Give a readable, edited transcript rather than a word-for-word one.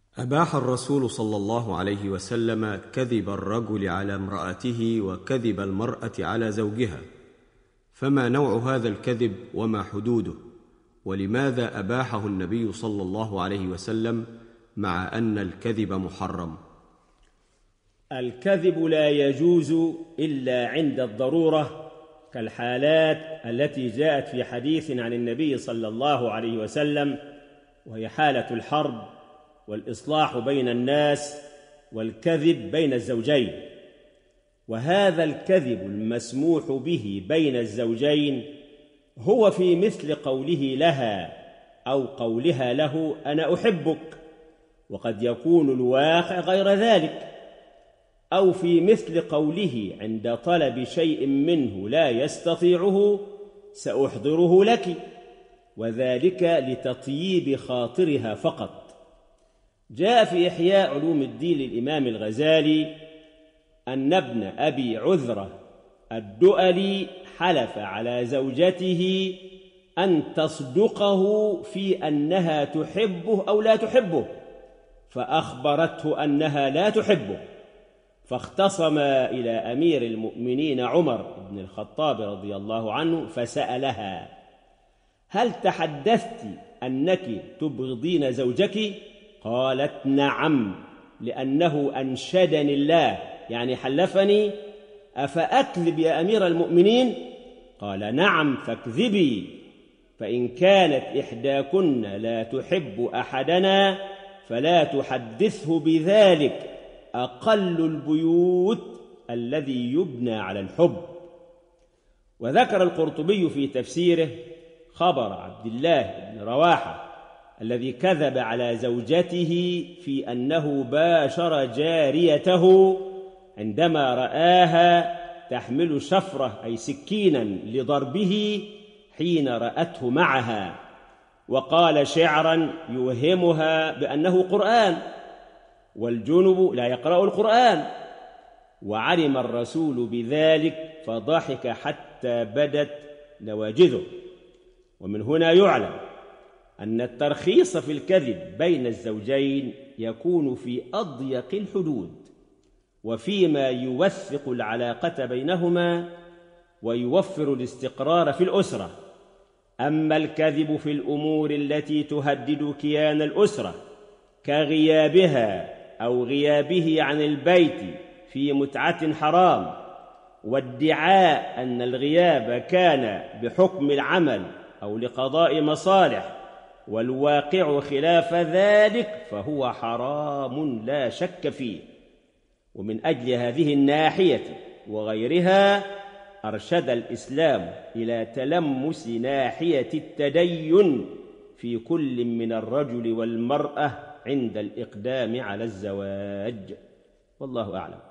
أباح الرسول صلى الله عليه وسلم كذب الرجل على امرأته وكذب المرأة على زوجها، فما نوع هذا الكذب وما حدوده؟ ولماذا أباحه النبي صلى الله عليه وسلم مع أن الكذب محرم؟ الكذب لا يجوز إلا عند الضرورة، كالحالات التي جاءت في حديث عن النبي صلى الله عليه وسلم، وهي حالة الحرب والإصلاح بين الناس والكذب بين الزوجين. وهذا الكذب المسموح به بين الزوجين هو في مثل قوله لها أو قولها له أنا أحبك، وقد يكون الواقع غير ذلك، أو في مثل قوله عند طلب شيء منه لا يستطيعه سأحضره لك، وذلك لتطييب خاطرها فقط. جاء في إحياء علوم الدين للإمام الغزالي أن ابن أبي عذرة الدؤلي حلف على زوجته أن تصدقه في أنها تحبه أو لا تحبه، فأخبرته أنها لا تحبه، فاختصم إلى أمير المؤمنين عمر بن الخطاب رضي الله عنه فسألها: هل تحدثت أنك تبغضين زوجك؟ قالت: نعم، لأنه أنشدني الله، يعني حلفني. أفأكذب يا أمير المؤمنين؟ قال: نعم فاكذبي، فإن كانت إحداكن لا تحب أحدنا فلا تحدثه بذلك، أقل البيوت الذي يبنى على الحب. وذكر القرطبي في تفسيره خبر عبد الله بن رواحة الذي كذب على زوجته في أنه باشر جاريته عندما رآها تحمل شفرة أي سكينا لضربه حين رأته معها، وقال شعرا يوهمها بأنه قرآن، والجنب لا يقرأ القرآن. وعلم الرسول بذلك فضحك حتى بدت نواجذه. ومن هنا يعلم أن الترخيص في الكذب بين الزوجين يكون في أضيق الحدود، وفيما يوثق العلاقة بينهما ويوفر الاستقرار في الأسرة. أما الكذب في الأمور التي تهدد كيان الأسرة كغيابها أو غيابه عن البيت في متعة حرام، وادعاء أن الغياب كان بحكم العمل أو لقضاء مصالح والواقع خلاف ذلك، فهو حرام لا شك فيه. ومن أجل هذه الناحية وغيرها أرشد الإسلام إلى تلمس ناحية التدين في كل من الرجل والمرأة عند الإقدام على الزواج، والله أعلم.